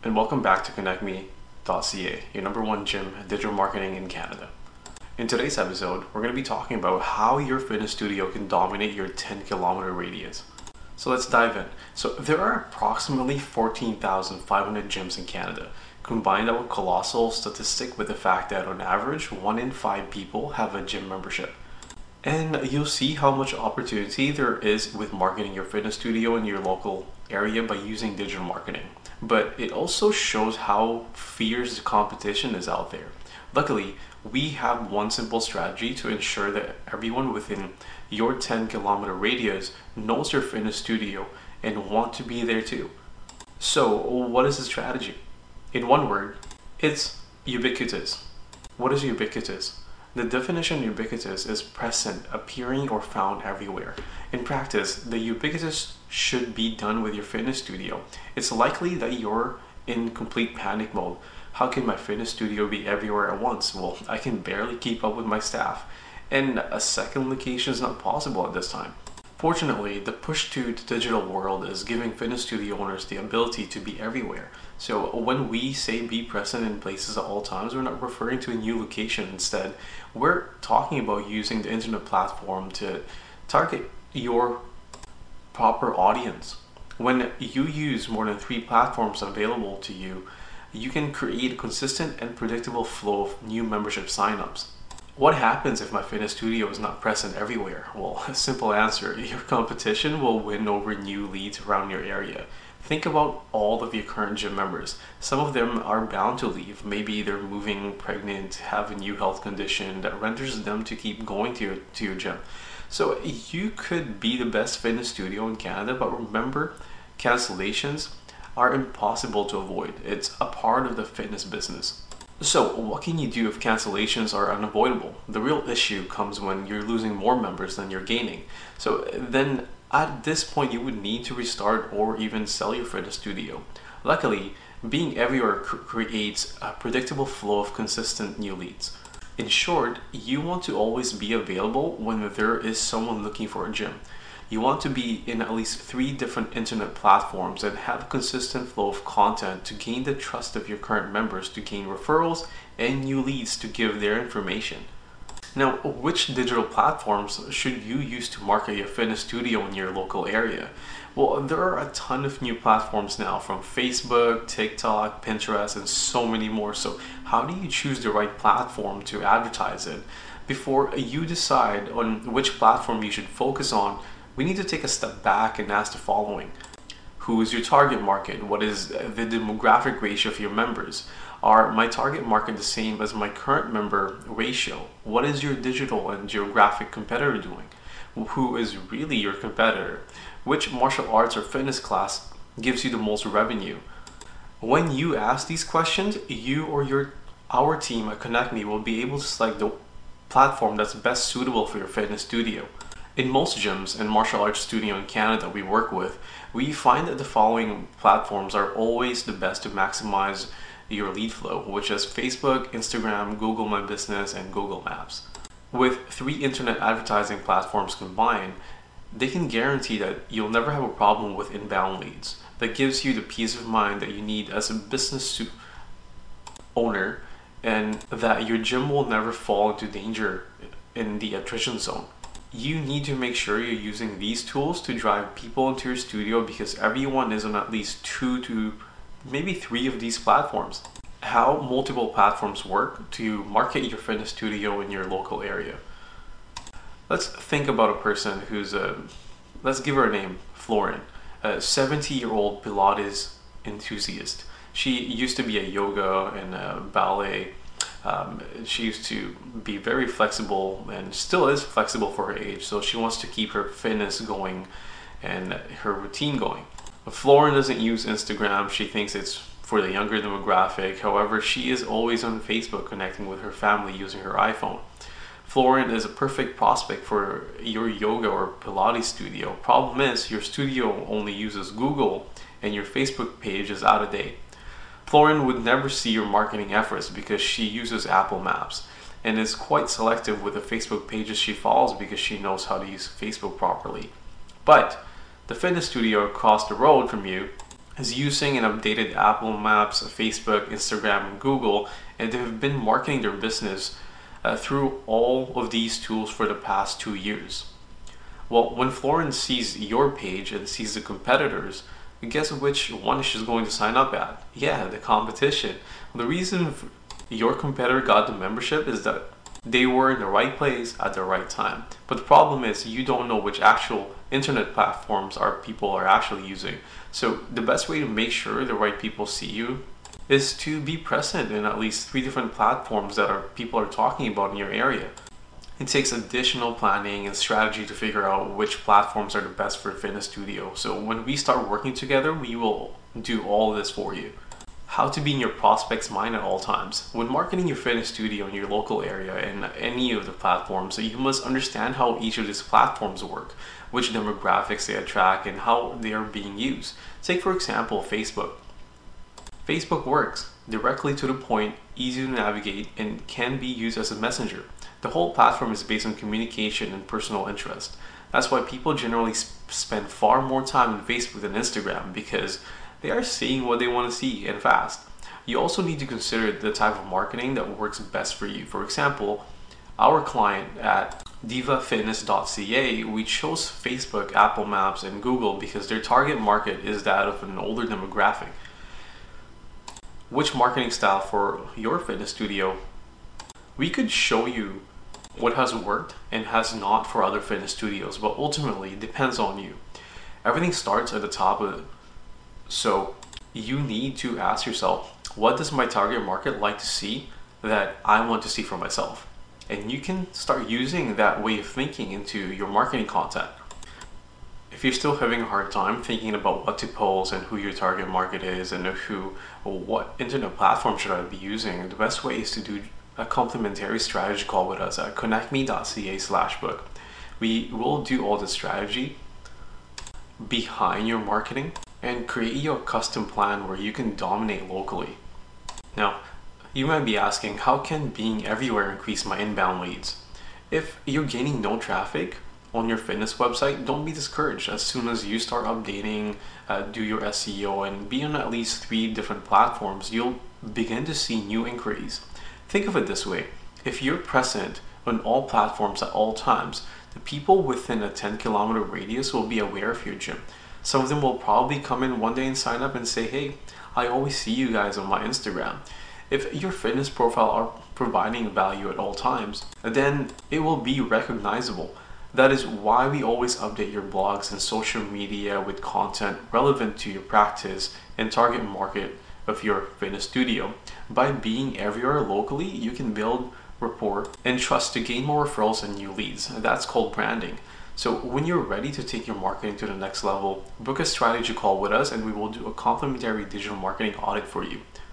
and welcome back to ConnectMe.ca, your number one gym digital marketing in Canada. In today's episode, we're going to be talking about how your fitness studio can dominate your 10-kilometer radius. So let's dive in. So there are approximately 14,500 gyms in Canada. Combine that with colossal statistic with the fact that on average, 1 in 5 people have a gym membership. And you'll see how much opportunity there is with marketing your fitness studio in your local area by using digital marketing. But it also shows how fierce the competition is out there. Luckily, we have one simple strategy to ensure that everyone within your 10-kilometer radius knows your fitness studio and want to be there too. So what is the strategy? In one word, it's ubiquitous. What is ubiquitous? The definition of ubiquitous is present, appearing, or found everywhere. In practice, the ubiquitous should be done with your fitness studio. It's likely that you're in complete panic mode. How can my fitness studio be everywhere at once? Well, I can barely keep up with my staff, and a second location is not possible at this time. Fortunately, the push to the digital world is giving fitness studio owners the ability to be everywhere. So when we say be present in places at all times, we're not referring to a new location. Instead, we're talking about using the internet platform to target your proper audience. When you use more than 3 platforms available to you, you can create a consistent and predictable flow of new membership signups. What happens if my fitness studio is not present everywhere? Well, a simple answer, your competition will win over new leads around your area. Think about all of your current gym members. Some of them are bound to leave. Maybe they're moving, pregnant, have a new health condition that renders them to keep going to your gym. So you could be the best fitness studio in Canada, but remember, cancellations are impossible to avoid. It's a part of the fitness business. So what can you do if cancellations are unavoidable? The real issue comes when you're losing more members than you're gaining. So then at this point you would need to restart or even sell your fitness studio. Luckily, being everywhere creates a predictable flow of consistent new leads. In short, you want to always be available when there is someone looking for a gym. You want to be in at least 3 different internet platforms and have a consistent flow of content to gain the trust of your current members, to gain referrals and new leads to give their information. Now, which digital platforms should you use to market your fitness studio in your local area? Well, there are a ton of new platforms now, from Facebook, TikTok, Pinterest, and so many more. So how do you choose the right platform to advertise in? Before you decide on which platform you should focus on, we need to take a step back and ask the following. Who is your target market? What is the demographic ratio of your members? Are my target market the same as my current member ratio? What is your digital and geographic competitor doing? Who is really your competitor? Which martial arts or fitness class gives you the most revenue? When you ask these questions, you or our team at ConnectMe will be able to select the platform that's best suitable for your fitness studio. In most gyms and martial arts studio in Canada we work with, we find that the following platforms are always the best to maximize your lead flow, which is Facebook, Instagram, Google My Business, and Google Maps. With 3 internet advertising platforms combined, they can guarantee that you'll never have a problem with inbound leads. That gives you the peace of mind that you need as a business owner, and that your gym will never fall into danger in the attrition zone. You need to make sure you're using these tools to drive people into your studio, because everyone is on at least 2 to maybe 3 of these platforms. How multiple platforms work to market your fitness studio in your local area. Let's think about a person let's give her a name, Florin, a 70-year-old Pilates enthusiast. She used to be a yoga and a ballet. She used to be very flexible and still is flexible for her age, so she wants to keep her fitness going and her routine going. But Florin doesn't use Instagram. She thinks it's for the younger demographic. However, she is always on Facebook connecting with her family using her iPhone. Florin is a perfect prospect for your yoga or Pilates studio. Problem is, your studio only uses Google and your Facebook page is out of date. Florin would never see your marketing efforts because she uses Apple Maps and is quite selective with the Facebook pages she follows because she knows how to use Facebook properly. But the fitness studio across the road from you is using an updated Apple Maps, Facebook, Instagram, and Google, and they've been marketing their business through all of these tools for the past 2 years. Well, when Florence sees your page and sees the competitors, guess which one she's going to sign up at? Yeah, the competition. The reason your competitor got the membership is that they were in the right place at the right time. But the problem is you don't know which actual internet platforms people are actually using. So the best way to make sure the right people see you is to be present in at least 3 different platforms that people are talking about in your area. It takes additional planning and strategy to figure out which platforms are the best for fitness studio. So when we start working together, we will do all this for you. How to be in your prospect's mind at all times. When marketing your fitness studio in your local area and any of the platforms, you must understand how each of these platforms work, which demographics they attract, and how they are being used. Take for example, Facebook. Facebook works directly to the point, easy to navigate, and can be used as a messenger. The whole platform is based on communication and personal interest. That's why people generally spend far more time on Facebook than Instagram, because they are seeing what they want to see and fast. You also need to consider the type of marketing that works best for you. For example, our client at divafitness.ca, we chose Facebook, Apple Maps, and Google because their target market is that of an older demographic. Which marketing style for your fitness studio? We could show you what has worked and has not for other fitness studios, but ultimately it depends on you. Everything starts at the top of it. So you need to ask yourself, what does my target market like to see that I want to see for myself? And you can start using that way of thinking into your marketing content. If you're still having a hard time thinking about what to post and who your target market is and what internet platform should I be using, the best way is to do a complimentary strategy call with us at connectme.ca/book. We will do all the strategy behind your marketing and create you a custom plan where you can dominate locally. Now, you might be asking, how can being everywhere increase my inbound leads? If you're gaining no traffic on your fitness website, don't be discouraged. As soon as you start updating, do your SEO, and be on at least 3 different platforms, you'll begin to see new inquiries. Think of it this way: if you're present on all platforms at all times, the people within a 10-kilometer radius will be aware of your gym. Some of them will probably come in one day and sign up and say, hey, I always see you guys on my Instagram. If your fitness profile are providing value at all times, then it will be recognizable. That is why we always update your blogs and social media with content relevant to your practice and target market of your fitness studio. By being everywhere locally, you can build rapport and trust to gain more referrals and new leads. That's called branding. So when you're ready to take your marketing to the next level, book a strategy call with us and we will do a complimentary digital marketing audit for you.